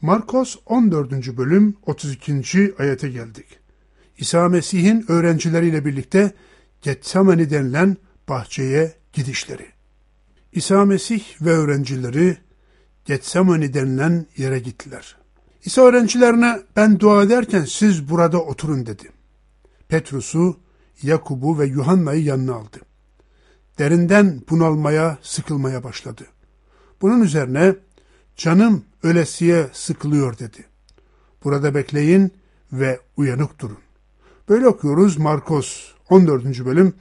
Markos 14. bölüm 32. ayete geldik. İsa Mesih'in öğrencileriyle birlikte Getsemani denilen bahçeye gidişleri. İsa Mesih ve öğrencileri Getsemani denilen yere gittiler. İsa öğrencilerine ben dua ederken siz burada oturun dedi. Petrus'u, Yakub'u ve Yuhanna'yı yanına aldı. Derinden bunalmaya, sıkılmaya başladı. Bunun üzerine canım ölesiye sıkılıyor dedi. Burada bekleyin ve uyanık durun. Böyle okuyoruz Markos 14. bölüm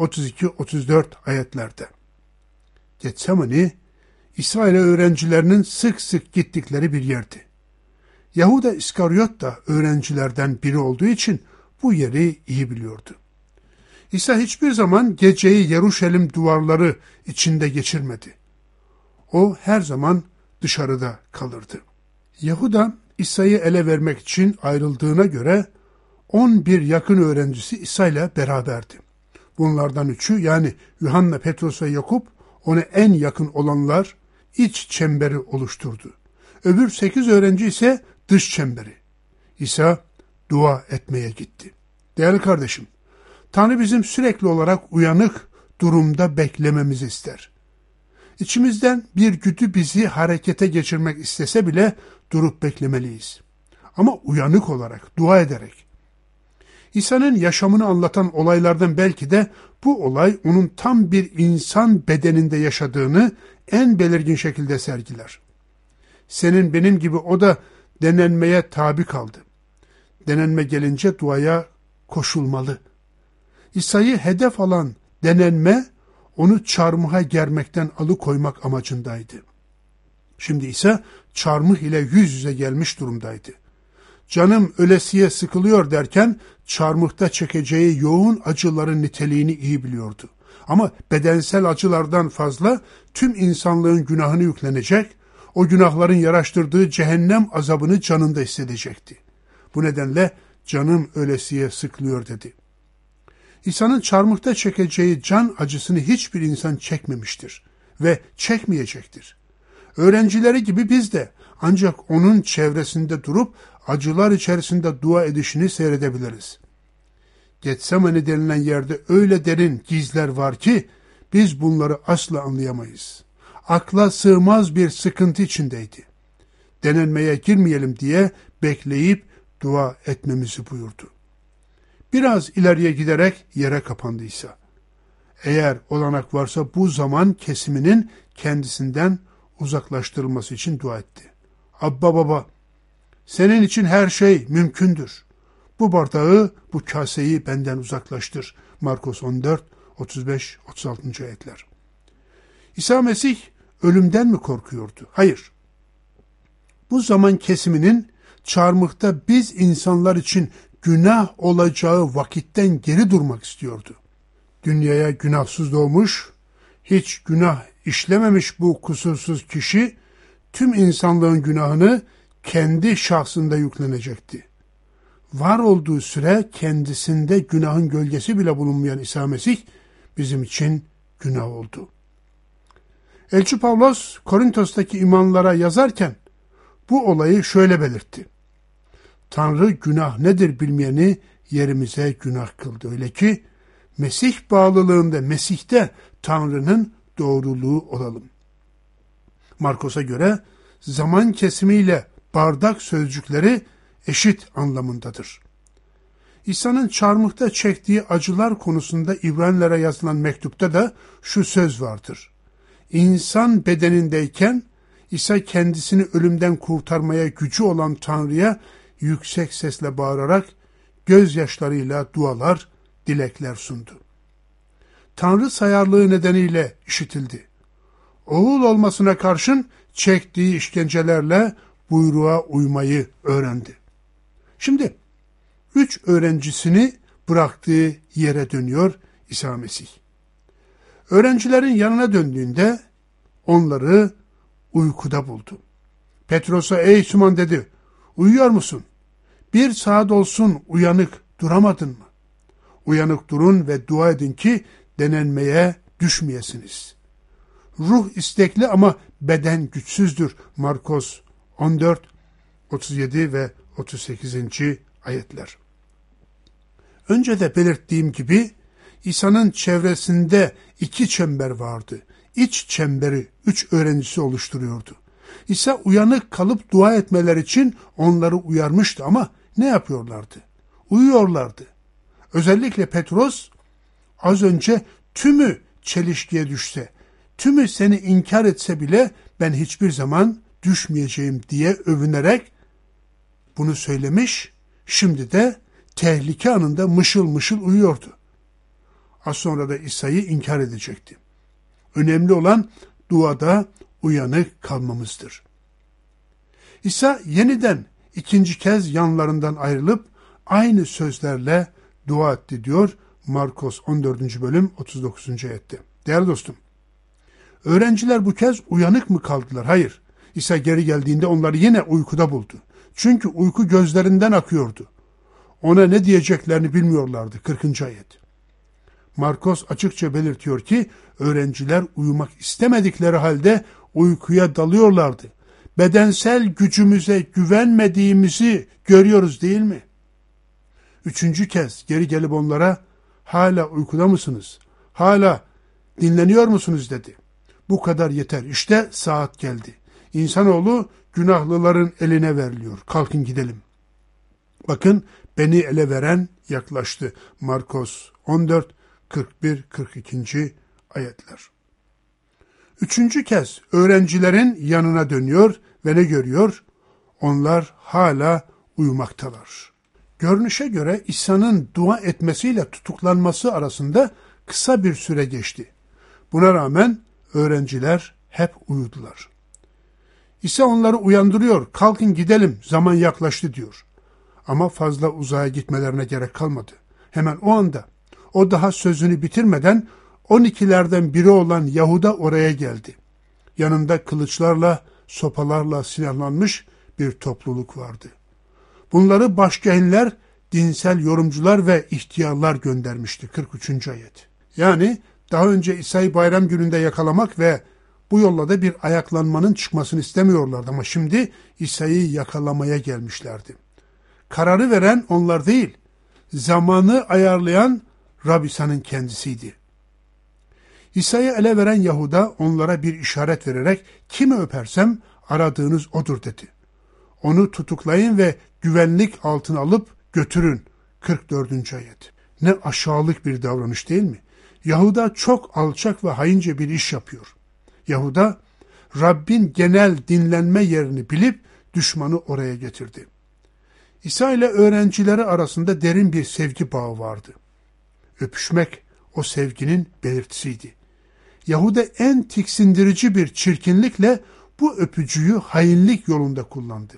32-34 ayetlerde. Getsemani, İsa ile öğrencilerinin sık sık gittikleri bir yerdi. Yahuda İskaryot da öğrencilerden biri olduğu için bu yeri iyi biliyordu. İsa hiçbir zaman geceyi Yeruşalim duvarları içinde geçirmedi. O her zaman dışarıda kalırdı. Yahuda İsa'yı ele vermek için ayrıldığına göre 11 yakın öğrencisi İsa ile beraberdi. Bunlardan 3'ü yani Yuhanna, Petrus ve Yakup ona en yakın olanlar iç çemberi oluşturdu. Öbür 8 öğrenci ise dış çemberi. İsa dua etmeye gitti. Değerli kardeşim, Tanrı bizim sürekli olarak uyanık durumda beklememizi ister. İçimizden bir güdü bizi harekete geçirmek istese bile durup beklemeliyiz. Ama uyanık olarak, dua ederek. İsa'nın yaşamını anlatan olaylardan belki de bu olay onun tam bir insan bedeninde yaşadığını en belirgin şekilde sergiler. Senin benim gibi o da denenmeye tabi kaldı. Denenme gelince duaya koşulmalı. İsa'yı hedef alan denenme onu çarmıha germekten alıkoymak amacındaydı. Şimdi ise çarmıh ile yüz yüze gelmiş durumdaydı. Canım ölesiye sıkılıyor derken çarmıhta çekeceği yoğun acıların niteliğini iyi biliyordu. Ama bedensel acılardan fazla tüm insanlığın günahını yüklenecek, o günahların yaraştırdığı cehennem azabını canında hissedecekti. Bu nedenle canım ölesiye sıkılıyor dedi. İsa'nın çarmıhta çekeceği can acısını hiçbir insan çekmemiştir ve çekmeyecektir. Öğrencileri gibi biz de ancak onun çevresinde durup acılar içerisinde dua edişini seyredebiliriz. Getsemani denilen yerde öyle derin gizler var ki biz bunları asla anlayamayız. Akla sığmaz bir sıkıntı içindeydi. Denenmeye girmeyelim diye bekleyip dua etmemizi buyurdu. Biraz ileriye giderek yere kapandıysa, eğer olanak varsa bu zaman kesiminin kendisinden uzaklaştırılması için dua etti. Abba baba, senin için her şey mümkündür. Bu bardağı, bu kaseyi benden uzaklaştır. Markos 14, 35-36. ayetler. İsa Mesih ölümden mi korkuyordu? Hayır. Bu zaman kesiminin çarmıhta biz insanlar için günah olacağı vakitten geri durmak istiyordu. Dünyaya günahsız doğmuş, hiç günah işlememiş bu kusursuz kişi tüm insanlığın günahını kendi şahsında yüklenecekti. Var olduğu süre kendisinde günahın gölgesi bile bulunmayan İsa Mesih bizim için günah oldu. Elçi Pavlos Korintos'taki imanlara yazarken bu olayı şöyle belirtti. Tanrı günah nedir bilmeyeni yerimize günah kıldı. Öyle ki Mesih bağlılığında, Mesih'te Tanrı'nın doğruluğu olalım. Markos'a göre zaman kesimiyle bardak sözcükleri eşit anlamındadır. İsa'nın çarmıhta çektiği acılar konusunda İbranilere yazılan mektupta da şu söz vardır. İnsan bedenindeyken İsa kendisini ölümden kurtarmaya gücü olan Tanrı'ya yüksek sesle bağırarak gözyaşlarıyla dualar, dilekler sundu. Tanrı sayarlığı nedeniyle işitildi. Oğul olmasına karşın çektiği işkencelerle buyruğa uymayı öğrendi. Şimdi 3 öğrencisini bıraktığı yere dönüyor İsa Mesih. Öğrencilerin yanına döndüğünde onları uykuda buldu. Petros'a ey Süman dedi, uyuyor musun? 1 saat olsun uyanık duramadın mı? Uyanık durun ve dua edin ki denenmeye düşmeyesiniz. Ruh istekli ama beden güçsüzdür. Markos 14, 37 ve 38. ayetler. Önce de belirttiğim gibi İsa'nın çevresinde 2 çember vardı. İç çemberi 3 öğrencisi oluşturuyordu. İsa uyanık kalıp dua etmeler için onları uyarmıştı ama ne yapıyorlardı? Uyuyorlardı. Özellikle Petros az önce tümü çelişkiye düşse, tümü seni inkar etse bile ben hiçbir zaman düşmeyeceğim diye övünerek bunu söylemiş, şimdi de tehlike anında mışıl mışıl uyuyordu. Az sonra da İsa'yı inkar edecekti. Önemli olan duada uyanık kalmamızdır. İsa yeniden 2. kez yanlarından ayrılıp aynı sözlerle dua etti diyor Markos 14. bölüm 39. ayette. Değerli dostum, öğrenciler bu kez uyanık mı kaldılar? Hayır. İsa geri geldiğinde onları yine uykuda buldu. Çünkü uyku gözlerinden akıyordu. Ona ne diyeceklerini bilmiyorlardı. 40. ayet. Markos açıkça belirtiyor ki öğrenciler uyumak istemedikleri halde uykuya dalıyorlardı. Bedensel gücümüze güvenmediğimizi görüyoruz değil mi? 3. kez geri gelip onlara hala uykuda mısınız? Hala dinleniyor musunuz dedi. Bu kadar yeter. İşte saat geldi. İnsanoğlu günahlıların eline veriliyor. Kalkın gidelim. Bakın beni ele veren yaklaştı. Markos 14, 41, 42. ayetler. 3. kez öğrencilerin yanına dönüyor ve ne görüyor? Onlar hala uyumaktalar. Görünüşe göre İsa'nın dua etmesiyle tutuklanması arasında kısa bir süre geçti. Buna rağmen öğrenciler hep uyudular. İsa onları uyandırıyor, kalkın gidelim, zaman yaklaştı diyor. Ama fazla uzağa gitmelerine gerek kalmadı. Hemen o anda, o daha sözünü bitirmeden 12'lerden biri olan Yahuda oraya geldi. Yanında kılıçlarla, sopalarla silahlanmış bir topluluk vardı. Bunları başkâhinler, dinsel yorumcular ve ihtiyarlar göndermişti. 43. ayet. Yani daha önce İsa'yı bayram gününde yakalamak ve bu yolla da bir ayaklanmanın çıkmasını istemiyorlardı ama şimdi İsa'yı yakalamaya gelmişlerdi. Kararı veren onlar değil, zamanı ayarlayan Rab İsa'nın kendisiydi. İsa'yı ele veren Yahuda onlara bir işaret vererek kimi öpersem aradığınız odur dedi. Onu tutuklayın ve güvenlik altına alıp götürün. 44. ayet. Ne aşağılık bir davranış değil mi? Yahuda çok alçak ve haince bir iş yapıyor. Yahuda Rabbin genel dinlenme yerini bilip düşmanı oraya getirdi. İsa ile öğrencileri arasında derin bir sevgi bağı vardı. Öpüşmek o sevginin belirtisiydi. Yahuda en tiksindirici bir çirkinlikle bu öpücüğü hainlik yolunda kullandı.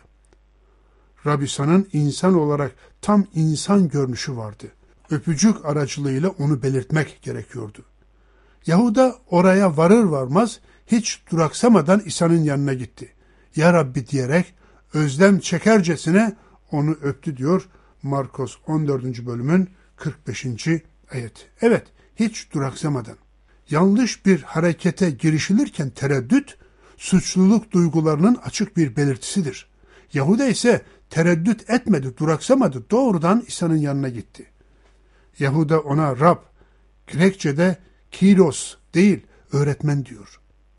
Rab İsa'nın insan olarak tam insan görünüşü vardı. Öpücük aracılığıyla onu belirtmek gerekiyordu. Yahuda oraya varır varmaz hiç duraksamadan İsa'nın yanına gitti. Ya Rabbi diyerek özlem çekercesine onu öptü diyor Markos 14. bölümün 45. ayet. Evet, hiç duraksamadan. Yanlış bir harekete girişilirken tereddüt, suçluluk duygularının açık bir belirtisidir. Yahuda ise tereddüt etmedi, duraksamadı, doğrudan İsa'nın yanına gitti. Yahuda ona Rab, Grekçe'de Kyrios değil, öğretmen diyor.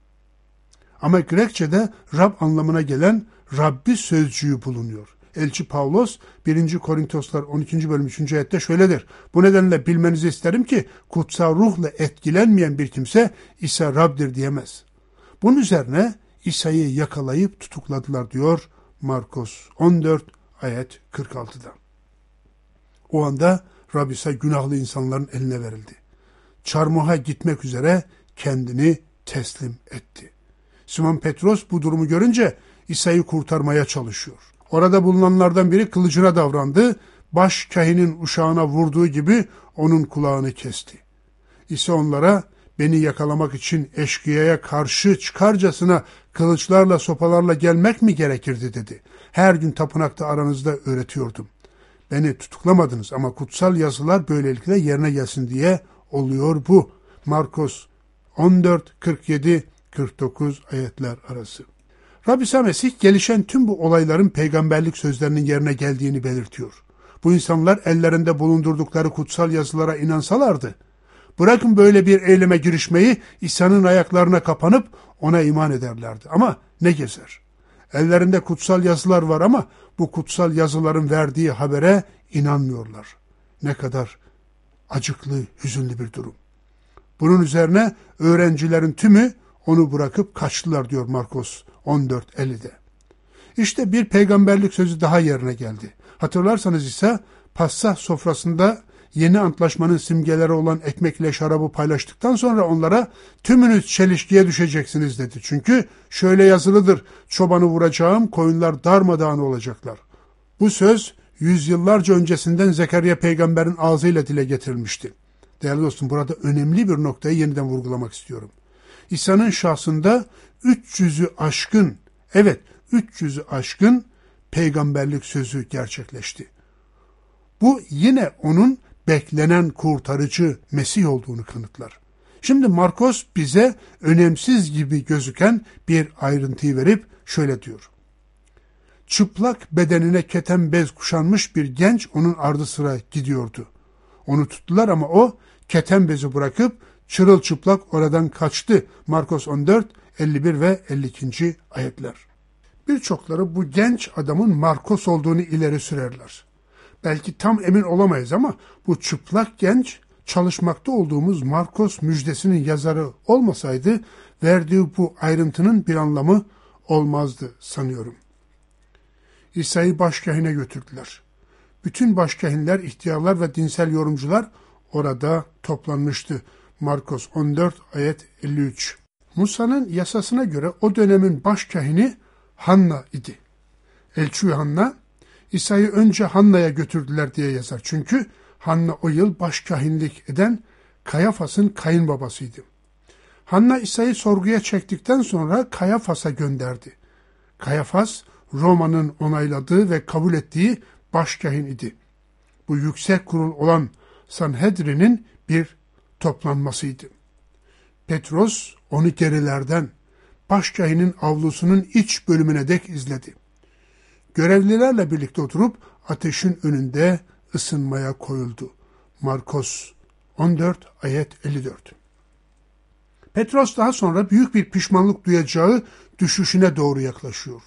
Ama Grekçe'de Rab anlamına gelen Rabbi sözcüğü bulunuyor. Elçi Pavlos 1. Korintoslar 12. bölüm 3. ayette şöyledir. Bu nedenle bilmenizi isterim ki kutsal ruhla etkilenmeyen bir kimse İsa Rab'dir diyemez. Bunun üzerine İsa'yı yakalayıp tutukladılar diyor Markos 14 ayet 46'da. O anda Rab İsa günahlı insanların eline verildi. Çarmıha gitmek üzere kendini teslim etti. Simon Petros bu durumu görünce İsa'yı kurtarmaya çalışıyor. Orada bulunanlardan biri kılıcına davrandı, baş kahinin uşağına vurduğu gibi onun kulağını kesti. İsa onlara beni yakalamak için eşkıyaya karşı çıkarcasına kılıçlarla sopalarla gelmek mi gerekirdi dedi. Her gün tapınakta aranızda öğretiyordum. Beni tutuklamadınız ama kutsal yazılar böylelikle yerine gelsin diye oluyor bu. Markos 14, 47, 49 ayetler arası. Rabbi İsa Mesih gelişen tüm bu olayların peygamberlik sözlerinin yerine geldiğini belirtiyor. Bu insanlar ellerinde bulundurdukları kutsal yazılara inansalardı, bırakın böyle bir eyleme girişmeyi, İsa'nın ayaklarına kapanıp ona iman ederlerdi. Ama ne gezer? Ellerinde kutsal yazılar var ama bu kutsal yazıların verdiği habere inanmıyorlar. Ne kadar acıklı, hüzünlü bir durum. Bunun üzerine öğrencilerin tümü onu bırakıp kaçtılar diyor Markos 14:50'de. İşte bir peygamberlik sözü daha yerine geldi. Hatırlarsanız ise Passah sofrasında yeni antlaşmanın simgeleri olan ekmekle şarabı paylaştıktan sonra onlara tümünüz çelişkiye düşeceksiniz dedi. Çünkü şöyle yazılıdır: çobanı vuracağım, koyunlar darmadağın olacaklar. Bu söz yüzyıllarca öncesinden Zekeriya peygamberin ağzıyla dile getirilmişti. Değerli dostum, burada önemli bir noktayı yeniden vurgulamak istiyorum. İsa'nın şahsında 300'ü aşkın, evet 300'ü aşkın peygamberlik sözü gerçekleşti. Bu yine onun beklenen kurtarıcı Mesih olduğunu kanıtlar. Şimdi Markos bize önemsiz gibi gözüken bir ayrıntıyı verip şöyle diyor: çıplak bedenine keten bez kuşanmış bir genç onun ardı sıra gidiyordu. Onu tuttular ama o keten bezi bırakıp çırılçıplak oradan kaçtı. Markos 14, 51 ve 52. ayetler. Birçokları bu genç adamın Markos olduğunu ileri sürerler. Belki tam emin olamayız ama bu çıplak genç çalışmakta olduğumuz Markos müjdesinin yazarı olmasaydı verdiği bu ayrıntının bir anlamı olmazdı sanıyorum. İsa'yı başkahine götürdüler. Bütün başkahinler, ihtiyarlar ve dinsel yorumcular orada toplanmıştı. Markos 14 ayet 53. Musa'nın yasasına göre o dönemin başkahini Hanna idi. Elçi Hanna, İsa'yı önce Hanna'ya götürdüler diye yazar. Çünkü Hanna o yıl başkahinlik eden Kayafas'ın kayınbabasıydı. Hanna İsa'yı sorguya çektikten sonra Kayafas'a gönderdi. Kayafas, Roma'nın onayladığı ve kabul ettiği başkahin idi. Bu yüksek kurul olan Sanhedrin'in bir toplanmasıydı. Petros onu gerilerden başkahinin avlusunun iç bölümüne dek izledi. Görevlilerle birlikte oturup ateşin önünde ısınmaya koyuldu. Markos 14 ayet 54. Petros daha sonra büyük bir pişmanlık duyacağı düşüşüne doğru yaklaşıyor.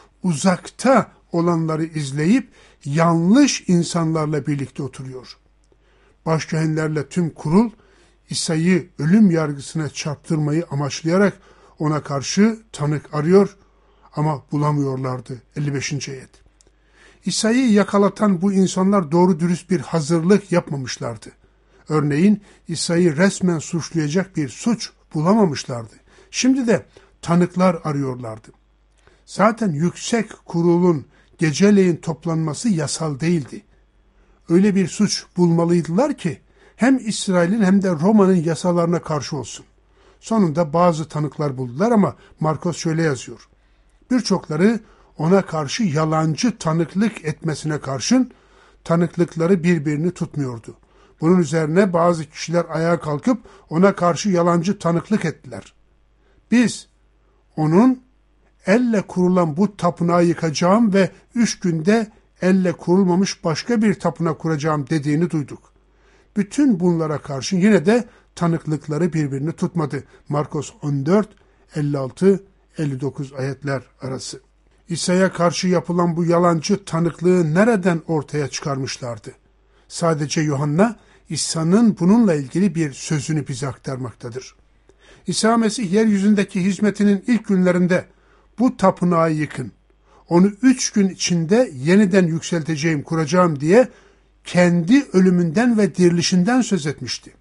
Uzakta olanları izleyip yanlış insanlarla birlikte oturuyor. Başkahinlerle tüm kurul İsa'yı ölüm yargısına çarptırmayı amaçlayarak ona karşı tanık arıyor ama bulamıyorlardı. 55. ayet. İsa'yı yakalatan bu insanlar doğru dürüst bir hazırlık yapmamışlardı. Örneğin İsa'yı resmen suçlayacak bir suç bulamamışlardı. Şimdi de tanıklar arıyorlardı. Zaten yüksek kurulun geceleyin toplanması yasal değildi. Öyle bir suç bulmalıydılar ki hem İsrail'in hem de Roma'nın yasalarına karşı olsun. Sonunda bazı tanıklar buldular ama Markos şöyle yazıyor: birçokları ona karşı yalancı tanıklık etmesine karşın tanıklıkları birbirini tutmuyordu. Bunun üzerine bazı kişiler ayağa kalkıp ona karşı yalancı tanıklık ettiler. Biz onun elle kurulan bu tapınağı yıkacağım ve 3 günde elle kurulmamış başka bir tapınak kuracağım dediğini duyduk. Bütün bunlara karşın yine de tanıklıkları birbirini tutmadı. Markos 14, 56, 59 ayetler arası. İsa'ya karşı yapılan bu yalancı tanıklığı nereden ortaya çıkarmışlardı? Sadece Yuhanna, İsa'nın bununla ilgili bir sözünü bize aktarmaktadır. İsa Mesih yeryüzündeki hizmetinin ilk günlerinde bu tapınağı yıkın, onu 3 gün içinde yeniden yükselteceğim, kuracağım diye kendi ölümünden ve dirilişinden söz etmişti.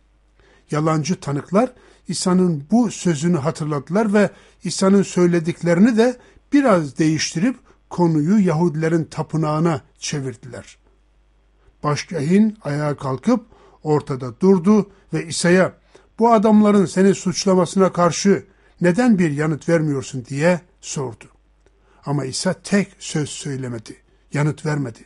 Yalancı tanıklar İsa'nın bu sözünü hatırladılar ve İsa'nın söylediklerini de biraz değiştirip konuyu Yahudilerin tapınağına çevirdiler. Başkahin ayağa kalkıp ortada durdu ve İsa'ya bu adamların seni suçlamasına karşı neden bir yanıt vermiyorsun diye sordu. Ama İsa tek söz söylemedi, yanıt vermedi.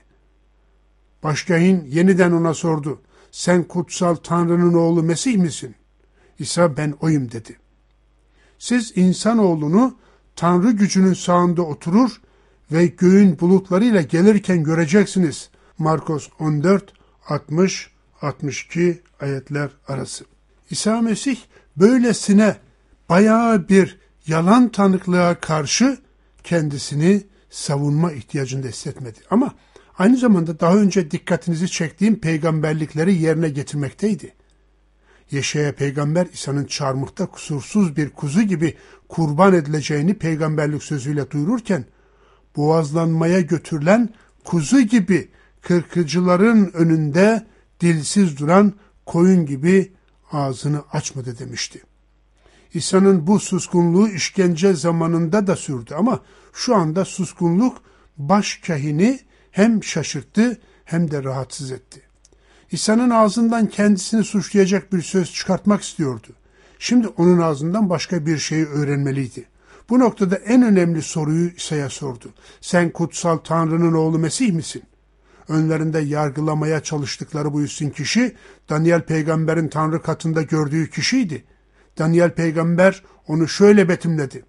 Başkahin yeniden ona sordu. Sen kutsal Tanrı'nın oğlu Mesih misin? İsa ben oyum dedi. Siz insanoğlunu Tanrı gücünün sağında oturur ve göğün bulutlarıyla gelirken göreceksiniz. Markos 14, 60, 62 ayetler arası. İsa Mesih böylesine bayağı bir yalan tanıklığa karşı kendisini savunma ihtiyacını da hissetmedi. Ama aynı zamanda daha önce dikkatinizi çektiğim peygamberlikleri yerine getirmekteydi. Yeşaya peygamber İsa'nın çarmıhta kusursuz bir kuzu gibi kurban edileceğini peygamberlik sözüyle duyururken, boğazlanmaya götürülen kuzu gibi kırkıcıların önünde dilsiz duran koyun gibi ağzını açmadı demişti. İsa'nın bu suskunluğu işkence zamanında da sürdü ama şu anda suskunluk başkahini hem şaşırttı hem de rahatsız etti. İsa'nın ağzından kendisini suçlayacak bir söz çıkartmak istiyordu. Şimdi onun ağzından başka bir şeyi öğrenmeliydi. Bu noktada en önemli soruyu İsa'ya sordu. Sen kutsal Tanrı'nın oğlu Mesih misin? Önlerinde yargılamaya çalıştıkları bu üstün kişi, Daniel peygamberin Tanrı katında gördüğü kişiydi. Daniel peygamber onu şöyle betimledi.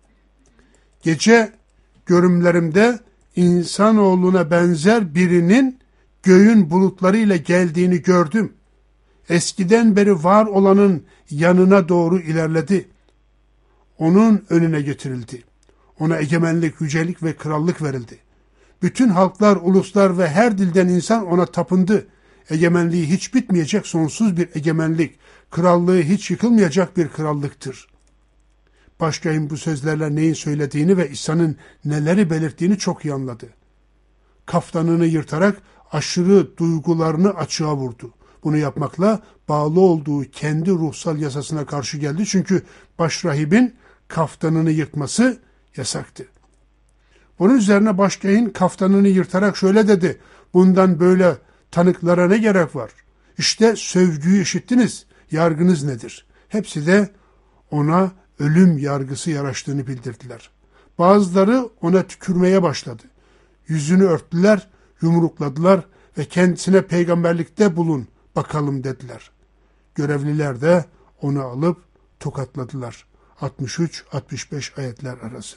Gece görümlerimde insanoğluna benzer birinin göğün bulutlarıyla geldiğini gördüm. Eskiden beri var olanın yanına doğru ilerledi. Onun önüne getirildi. Ona egemenlik, yücelik ve krallık verildi. Bütün halklar, uluslar ve her dilden insan ona tapındı. Egemenliği hiç bitmeyecek sonsuz bir egemenlik, krallığı hiç yıkılmayacak bir krallıktır. Başkahın bu sözlerle neyin söylediğini ve İsa'nın neleri belirttiğini çok iyi anladı. Kaftanını yırtarak aşırı duygularını açığa vurdu. Bunu yapmakla bağlı olduğu kendi ruhsal yasasına karşı geldi. Çünkü başrahibin kaftanını yırtması yasaktı. Bunun üzerine başkahın kaftanını yırtarak şöyle dedi. Bundan böyle tanıklara ne gerek var? İşte sövgüyü işittiniz. Yargınız nedir? Hepsi de ona ölüm yargısı yaraştığını bildirdiler. Bazıları ona tükürmeye başladı. Yüzünü örttüler, yumrukladılar ve kendisine peygamberlikte bulun bakalım dediler. Görevliler de onu alıp tokatladılar. 63-65 ayetler arası.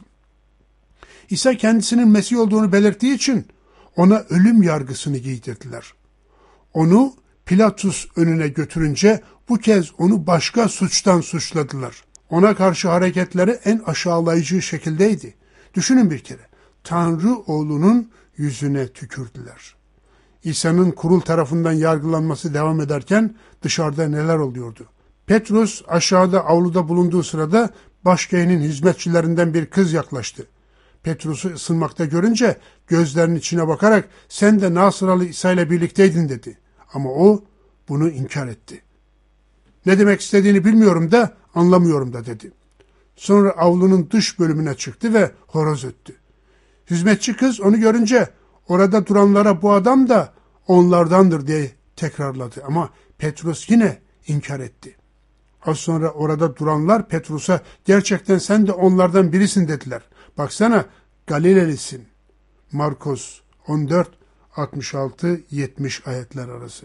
İsa kendisinin Mesih olduğunu belirttiği için ona ölüm yargısını giydirdiler. Onu Pilatus önüne götürünce bu kez onu başka suçtan suçladılar. Ona karşı hareketleri en aşağılayıcı şekildeydi. Düşünün bir kere, Tanrı oğlunun yüzüne tükürdüler. İsa'nın kurul tarafından yargılanması devam ederken dışarıda neler oluyordu? Petrus aşağıda avluda bulunduğu sırada başkahinin hizmetçilerinden bir kız yaklaştı. Petrus'u ısınmakta görünce gözlerinin içine bakarak sen de Nasıralı İsa ile birlikteydin dedi. Ama o bunu inkar etti. Ne demek istediğini bilmiyorum da anlamıyorum da dedi. Sonra avlunun dış bölümüne çıktı ve horoz öttü. Hizmetçi kız onu görünce orada duranlara bu adam da onlardandır diye tekrarladı. Ama Petrus yine inkar etti. Az sonra orada duranlar Petrus'a gerçekten sen de onlardan birisin dediler. Baksana Galilelisin. Markos 14, 66-70 ayetler arası.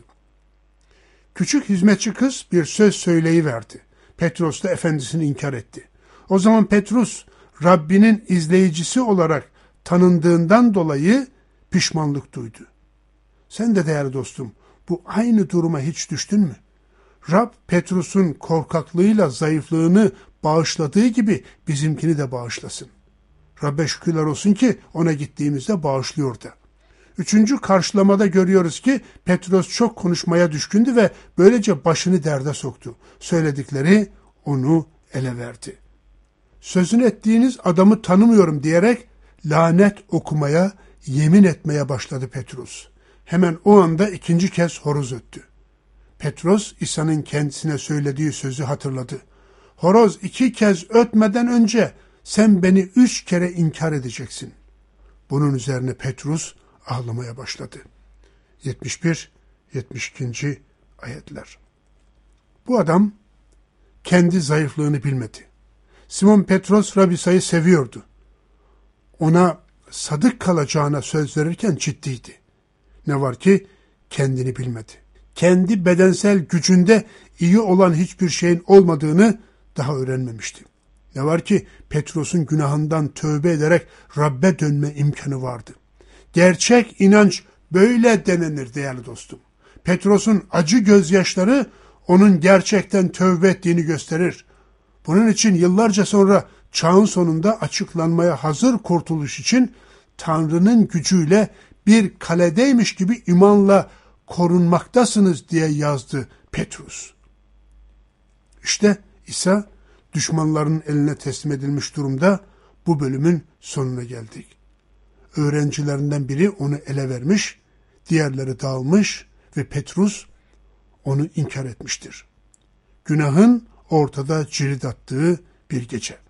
Küçük hizmetçi kız bir söz söyleyiverdi. Petrus da efendisini inkar etti. O zaman Petrus Rabbinin izleyicisi olarak tanındığından dolayı pişmanlık duydu. Sen de değerli dostum bu aynı duruma hiç düştün mü? Rab Petrus'un korkaklığıyla zayıflığını bağışladığı gibi bizimkini de bağışlasın. Rabbe şükürler olsun ki ona gittiğimizde bağışlıyor da. Üçüncü karşılamada görüyoruz ki Petrus çok konuşmaya düşkündü ve böylece başını derde soktu. Söyledikleri onu ele verdi. Sözünü ettiğiniz adamı tanımıyorum diyerek lanet okumaya, yemin etmeye başladı Petrus. Hemen o anda ikinci kez horoz öttü. Petrus İsa'nın kendisine söylediği sözü hatırladı. Horoz 2 kez ötmeden önce sen beni 3 kere inkar edeceksin. Bunun üzerine Petrus ağlamaya başladı. 71-72. ayetler. Bu adam kendi zayıflığını bilmedi. Simon Petros Rabbi İsa'yı seviyordu. Ona sadık kalacağına söz verirken ciddiydi. Ne var ki kendini bilmedi. Kendi bedensel gücünde iyi olan hiçbir şeyin olmadığını daha öğrenmemişti. Ne var ki Petrus'un günahından tövbe ederek Rabbe dönme imkanı vardı. Gerçek inanç böyle denenir değerli dostum. Petrus'un acı gözyaşları onun gerçekten tövbe ettiğini gösterir. Bunun için yıllarca sonra çağın sonunda açıklanmaya hazır kurtuluş için Tanrı'nın gücüyle bir kaledeymiş gibi imanla korunmaktasınız diye yazdı Petrus. İşte İsa düşmanların eline teslim edilmiş durumda. Bu bölümün sonuna geldik. Öğrencilerinden biri onu ele vermiş, diğerleri dağılmış ve Petrus onu inkar etmiştir. Günahın ortada cirit attığı bir gece.